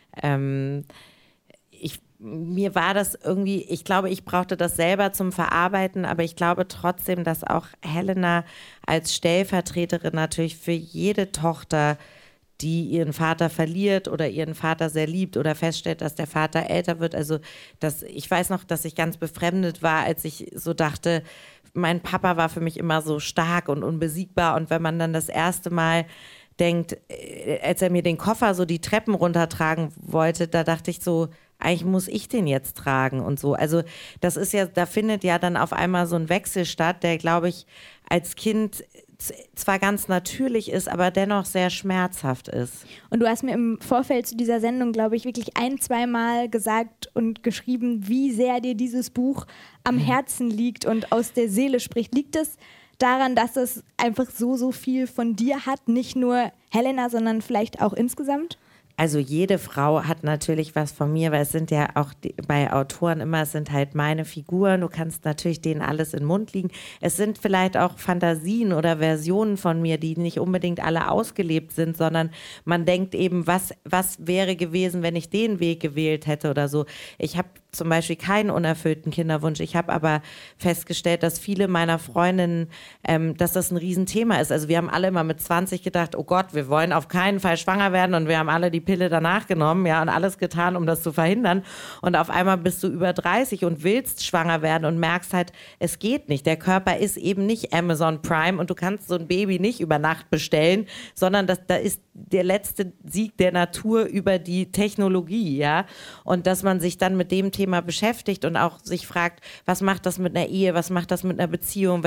Mir war das irgendwie, ich glaube, ich brauchte das selber zum Verarbeiten, aber ich glaube trotzdem, dass auch Helena als Stellvertreterin natürlich für jede Tochter, die ihren Vater verliert oder ihren Vater sehr liebt oder feststellt, dass der Vater älter wird. Also ich weiß noch, dass ich ganz befremdet war, als ich so dachte, mein Papa war für mich immer so stark und unbesiegbar. Und wenn man dann das erste Mal denkt, als er mir den Koffer so die Treppen runtertragen wollte, da dachte ich so, eigentlich muss ich den jetzt tragen und so. Also das ist ja, da findet ja dann auf einmal so ein Wechsel statt, der, glaube ich, als Kind zwar ganz natürlich ist, aber dennoch sehr schmerzhaft ist. Und du hast mir im Vorfeld zu dieser Sendung, glaube ich, wirklich 1-2 Mal gesagt und geschrieben, wie sehr dir dieses Buch am Herzen liegt und aus der Seele spricht. Liegt es daran, dass es einfach so viel von dir hat, nicht nur Helena, sondern vielleicht auch insgesamt? Also jede Frau hat natürlich was von mir, weil es sind ja auch bei Autoren immer, es sind halt meine Figuren, du kannst natürlich denen alles in den Mund liegen. Es sind vielleicht auch Fantasien oder Versionen von mir, die nicht unbedingt alle ausgelebt sind, sondern man denkt eben, was wäre gewesen, wenn ich den Weg gewählt hätte oder so. Ich habe zum Beispiel keinen unerfüllten Kinderwunsch. Ich habe aber festgestellt, dass viele meiner Freundinnen, dass das ein Riesenthema ist. Also wir haben alle immer mit 20 gedacht, oh Gott, wir wollen auf keinen Fall schwanger werden und wir haben alle die Pille danach genommen, ja, und alles getan, um das zu verhindern. Und auf einmal bist du über 30 und willst schwanger werden und merkst halt, es geht nicht. Der Körper ist eben nicht Amazon Prime und du kannst so ein Baby nicht über Nacht bestellen, sondern da ist der letzte Sieg der Natur über die Technologie, ja. Und dass man sich dann mit dem Thema beschäftigt und auch sich fragt, was macht das mit einer Ehe, was macht das mit einer Beziehung,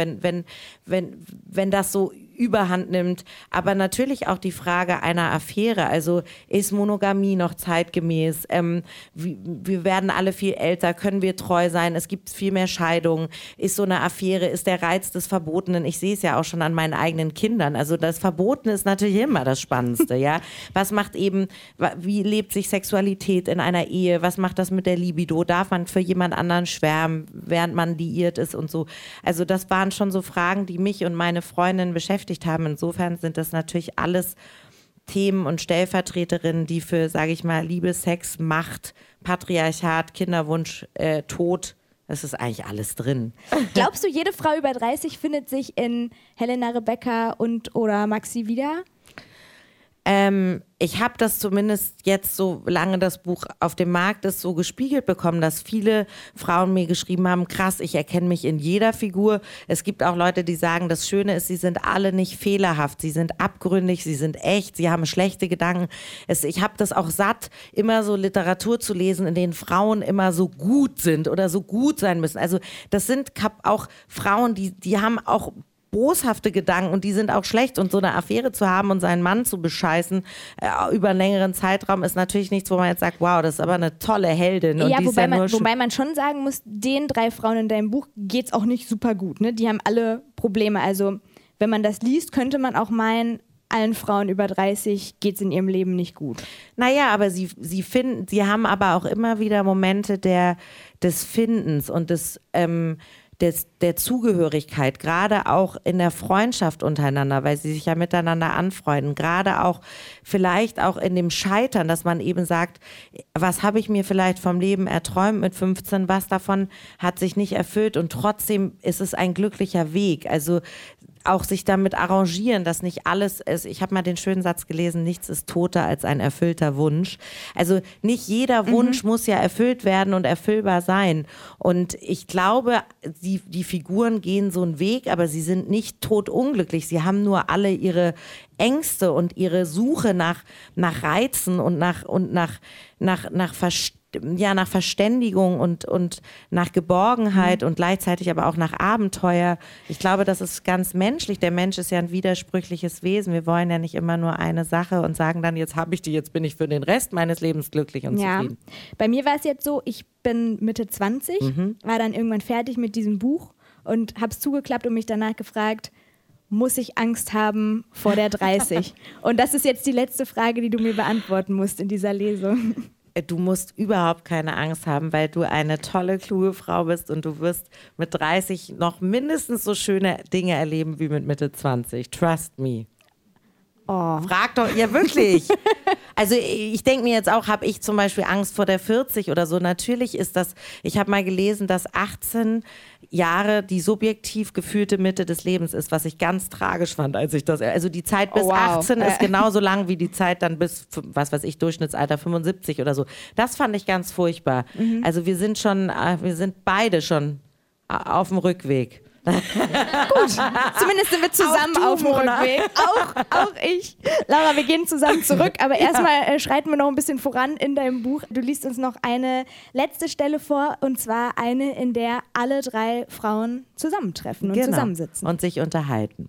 wenn das so Überhand nimmt. Aber natürlich auch die Frage einer Affäre, also ist Monogamie noch zeitgemäß? Wir werden alle viel älter, können wir treu sein? Es gibt viel mehr Scheidungen. Ist so eine Affäre, ist der Reiz des Verbotenen? Ich sehe es ja auch schon an meinen eigenen Kindern. Also das Verbotene ist natürlich immer das Spannendste, ja. Was macht eben, wie lebt sich Sexualität in einer Ehe? Was macht das mit der Libido? Darf man für jemand anderen schwärmen, während man liiert ist und so? Also das waren schon so Fragen, die mich und meine Freundin beschäftigt haben. Insofern sind das natürlich alles Themen und Stellvertreterinnen, die für, sage ich mal, Liebe, Sex, Macht, Patriarchat, Kinderwunsch, Tod, das ist eigentlich alles drin. Glaubst du, jede Frau über 30 findet sich in Helena, Rebecca und oder Maxi wieder? Ich habe das zumindest jetzt, so lange das Buch auf dem Markt ist, so gespiegelt bekommen, dass viele Frauen mir geschrieben haben, krass, ich erkenne mich in jeder Figur. Es gibt auch Leute, die sagen, das Schöne ist, sie sind alle nicht fehlerhaft, sie sind abgründig, sie sind echt, sie haben schlechte Gedanken. Ich habe das auch satt, immer so Literatur zu lesen, in denen Frauen immer so gut sind oder so gut sein müssen. Also das sind auch Frauen, die haben auch boshafte Gedanken und die sind auch schlecht, und so eine Affäre zu haben und seinen Mann zu bescheißen über einen längeren Zeitraum ist natürlich nichts, wo man jetzt sagt, wow, das ist aber eine tolle Heldin. Und ja, die wobei man schon sagen muss, den 3 Frauen in deinem Buch geht's auch nicht super gut. Ne? Die haben alle Probleme. Also wenn man das liest, könnte man auch meinen, allen Frauen über 30 geht's in ihrem Leben nicht gut. Naja, aber sie haben aber auch immer wieder Momente des Findens und der Zugehörigkeit, gerade auch in der Freundschaft untereinander, weil sie sich ja miteinander anfreunden, gerade auch vielleicht auch in dem Scheitern, dass man eben sagt, was habe ich mir vielleicht vom Leben erträumt mit 15, was davon hat sich nicht erfüllt und trotzdem ist es ein glücklicher Weg. Also auch sich damit arrangieren, dass nicht alles ist. Ich habe mal den schönen Satz gelesen, nichts ist toter als ein erfüllter Wunsch. Also nicht jeder Wunsch muss ja erfüllt werden und erfüllbar sein. Und ich glaube, die Figuren gehen so einen Weg, aber sie sind nicht totunglücklich. Sie haben nur alle ihre Ängste und ihre Suche nach Reizen und nach Verständigung und nach Geborgenheit und gleichzeitig aber auch nach Abenteuer. Ich glaube, das ist ganz menschlich. Der Mensch ist ja ein widersprüchliches Wesen. Wir wollen ja nicht immer nur eine Sache und sagen dann, jetzt habe ich die, jetzt bin ich für den Rest meines Lebens glücklich und zufrieden. Bei mir war es jetzt so, ich bin Mitte 20, war dann irgendwann fertig mit diesem Buch und habe es zugeklappt und mich danach gefragt, muss ich Angst haben vor der 30? Und das ist jetzt die letzte Frage, die du mir beantworten musst in dieser Lesung. Du musst überhaupt keine Angst haben, weil du eine tolle, kluge Frau bist und du wirst mit 30 noch mindestens so schöne Dinge erleben wie mit Mitte 20. Trust me. Oh. Frag doch, ja wirklich. Also ich denke mir jetzt auch, habe ich zum Beispiel Angst vor der 40 oder so. Natürlich ist das, ich habe mal gelesen, dass 18 Jahre die subjektiv gefühlte Mitte des Lebens ist, was ich ganz tragisch fand, als ich das, also die Zeit bis 18 ist genauso lang wie die Zeit dann bis, was weiß ich, Durchschnittsalter 75 oder so. Das fand ich ganz furchtbar. Also wir sind beide schon auf dem Rückweg. Gut, zumindest sind wir zusammen auf dem Rückweg. Auch ich. Laura, wir gehen zusammen zurück, aber erstmal schreiten wir noch ein bisschen voran in deinem Buch. Du liest uns noch eine letzte Stelle vor, und zwar eine, in der alle 3 Frauen zusammentreffen und zusammensitzen. Und sich unterhalten.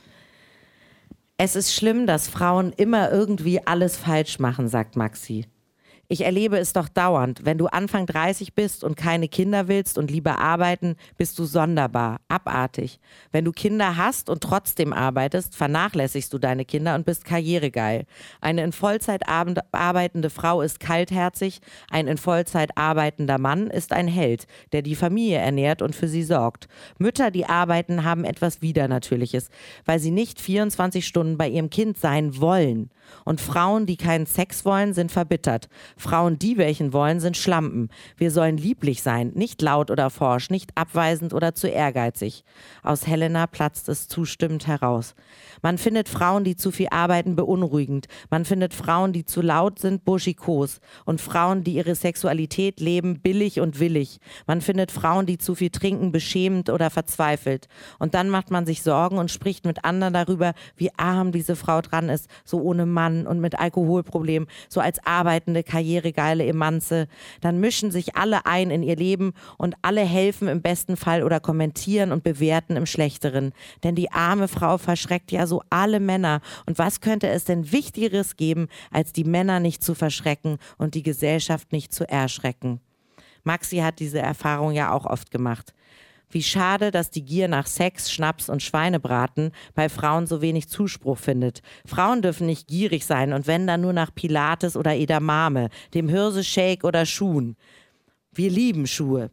Es ist schlimm, dass Frauen immer irgendwie alles falsch machen, sagt Maxi. Ich erlebe es doch dauernd. Wenn du Anfang 30 bist und keine Kinder willst und lieber arbeiten, bist du sonderbar, abartig. Wenn du Kinder hast und trotzdem arbeitest, vernachlässigst du deine Kinder und bist karrieregeil. Eine in Vollzeit arbeitende Frau ist kaltherzig, ein in Vollzeit arbeitender Mann ist ein Held, der die Familie ernährt und für sie sorgt. Mütter, die arbeiten, haben etwas Widernatürliches, weil sie nicht 24 Stunden bei ihrem Kind sein wollen. Und Frauen, die keinen Sex wollen, sind verbittert. Frauen, die welchen wollen, sind Schlampen. Wir sollen lieblich sein, nicht laut oder forsch, nicht abweisend oder zu ehrgeizig. Aus Helena platzt es zustimmend heraus. Man findet Frauen, die zu viel arbeiten, beunruhigend. Man findet Frauen, die zu laut sind, burschikos. Und Frauen, die ihre Sexualität leben, billig und willig. Man findet Frauen, die zu viel trinken, beschämend oder verzweifelt. Und dann macht man sich Sorgen und spricht mit anderen darüber, wie arm diese Frau dran ist, so ohne Mann und mit Alkoholproblemen, so als arbeitende, karrieregeile Emanze. Dann mischen sich alle ein in ihr Leben und alle helfen im besten Fall oder kommentieren und bewerten im Schlechteren. Denn die arme Frau verschreckt ja so alle Männer. Und was könnte es denn Wichtigeres geben, als die Männer nicht zu verschrecken und die Gesellschaft nicht zu erschrecken? Maxi hat diese Erfahrung ja auch oft gemacht. Wie schade, dass die Gier nach Sex, Schnaps und Schweinebraten bei Frauen so wenig Zuspruch findet. Frauen dürfen nicht gierig sein und wenn dann nur nach Pilates oder Edamame, dem Hirse-Shake oder Schuhen. Wir lieben Schuhe.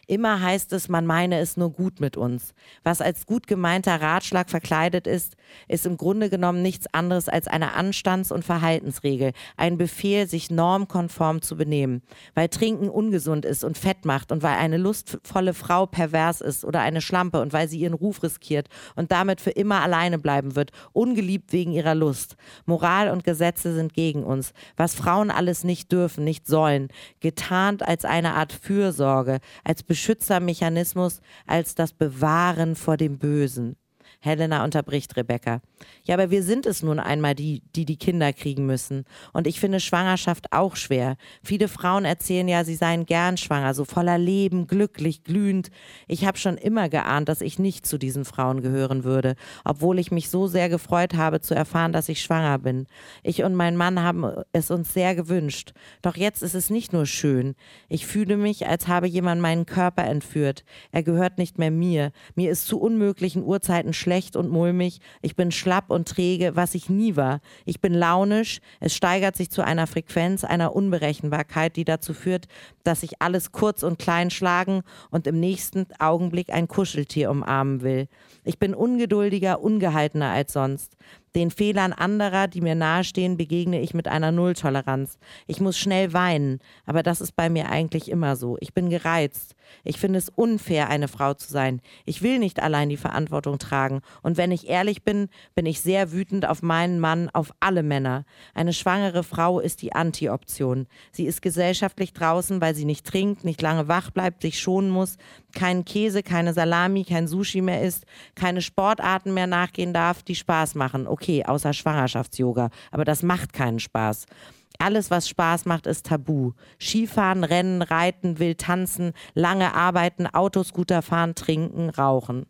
Immer heißt es, man meine es nur gut mit uns. Was als gut gemeinter Ratschlag verkleidet ist, ist im Grunde genommen nichts anderes als eine Anstands- und Verhaltensregel, ein Befehl, sich normkonform zu benehmen. Weil Trinken ungesund ist und fett macht und weil eine lustvolle Frau pervers ist oder eine Schlampe und weil sie ihren Ruf riskiert und damit für immer alleine bleiben wird, ungeliebt wegen ihrer Lust. Moral und Gesetze sind gegen uns. Was Frauen alles nicht dürfen, nicht sollen, getarnt als eine Art Fürsorge, als Beschützermechanismus, als das Bewahren vor dem Bösen. Helena unterbricht Rebecca. Ja, aber wir sind es nun einmal, die Kinder kriegen müssen. Und ich finde Schwangerschaft auch schwer. Viele Frauen erzählen ja, sie seien gern schwanger, so voller Leben, glücklich, glühend. Ich habe schon immer geahnt, dass ich nicht zu diesen Frauen gehören würde, obwohl ich mich so sehr gefreut habe, zu erfahren, dass ich schwanger bin. Ich und mein Mann haben es uns sehr gewünscht. Doch jetzt ist es nicht nur schön. Ich fühle mich, als habe jemand meinen Körper entführt. Er gehört nicht mehr mir. Mir ist zu unmöglichen Uhrzeiten schlecht und mulmig. Ich bin schlapp und träge, was ich nie war. Ich bin launisch. Es steigert sich zu einer Frequenz, einer Unberechenbarkeit, die dazu führt, dass ich alles kurz und klein schlagen und im nächsten Augenblick ein Kuscheltier umarmen will. Ich bin ungeduldiger, ungehaltener als sonst. Den Fehlern anderer, die mir nahestehen, begegne ich mit einer Nulltoleranz. Ich muss schnell weinen, aber das ist bei mir eigentlich immer so. Ich bin gereizt. Ich finde es unfair, eine Frau zu sein. Ich will nicht allein die Verantwortung tragen. Und wenn ich ehrlich bin, bin ich sehr wütend auf meinen Mann, auf alle Männer. Eine schwangere Frau ist die Anti-Option. Sie ist gesellschaftlich draußen, weil sie nicht trinkt, nicht lange wach bleibt, sich schonen muss, keinen Käse, keine Salami, kein Sushi mehr isst, keine Sportarten mehr nachgehen darf, die Spaß machen. Okay, außer Schwangerschafts-Yoga, aber das macht keinen Spaß. Alles, was Spaß macht, ist tabu. Skifahren, Rennen, Reiten, wild tanzen, lange arbeiten, Autoscooter fahren, trinken, rauchen.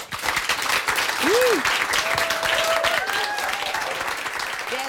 Der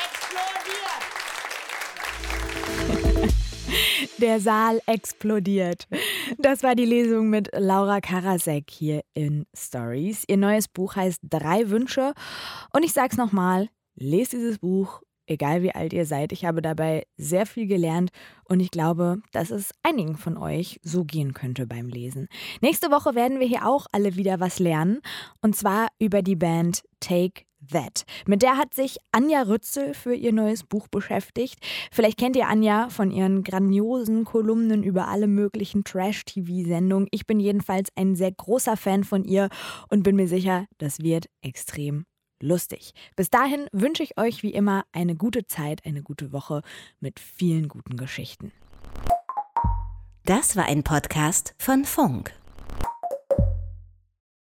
Saal explodiert. Der Saal explodiert. Das war die Lesung mit Laura Karasek hier in Stories. Ihr neues Buch heißt 3 Wünsche. Und ich sag's nochmal, lest dieses Buch, egal wie alt ihr seid. Ich habe dabei sehr viel gelernt und ich glaube, dass es einigen von euch so gehen könnte beim Lesen. Nächste Woche werden wir hier auch alle wieder was lernen und zwar über die Band Take That. Mit der hat sich Anja Rützel für ihr neues Buch beschäftigt. Vielleicht kennt ihr Anja von ihren grandiosen Kolumnen über alle möglichen Trash-TV-Sendungen. Ich bin jedenfalls ein sehr großer Fan von ihr und bin mir sicher, das wird extrem lustig. Bis dahin wünsche ich euch wie immer eine gute Zeit, eine gute Woche mit vielen guten Geschichten. Das war ein Podcast von Funk.